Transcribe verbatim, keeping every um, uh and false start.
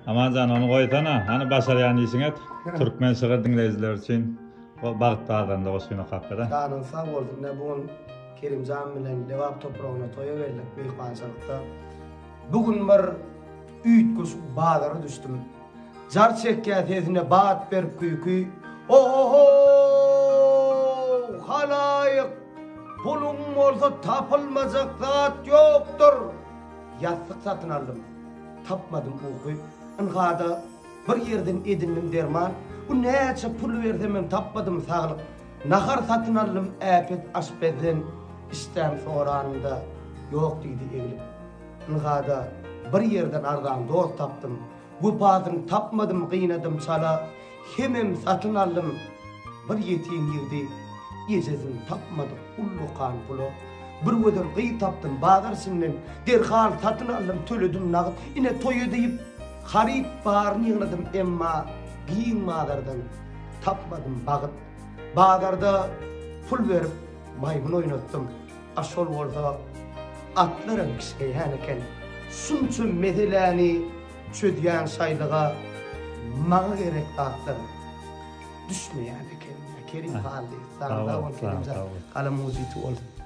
Aman can onu koytana. Hani başarayan işin et. Türkmen şığı dinleyiciler için bağıt bağdan da o suyunu kapkada. Canın sağ olsun. Ne bugün Kerimcan bilen Devap toprağına toya verildik meyhançılıkta. Bugün bir üytkus bağlara düştüm. Jar çekke tezine bağıt berip küykü. Oho halayık. Pulun olsa tapılmazak zat yoktur. Yastık satın aldım. Tapmadım okuy. Anhada bir yerden edindim derman. Bu neçe pul verdim tapmadım sağlık. Nahar satın aldım äpet aşpeden işten soranında yok dedi evli. Anhada bir yerden ardan dost taptım. Bu bazın tapmadım kıynadım çala. Hemem satın aldım. Bir yetiğin girdi. Yecezin tapmadım ullu kan pulu. Bir ödül kıyı taptım bağır sinden. Derhal satın aldım töledim nağıt. Yine toyu deyip harip bağırını yığladım emma giyin mağdardan tapmadım bağıt. Bağdarda pul verip maymun oynattım. Aşol olsa atlarım kişkeyhaneken. Sunçun medelani çödüyen saylığa mağa gerek atlarım. Düşmeyen kendine Kerim halde. Sağ ol Kerim. Kalam muzitu ol.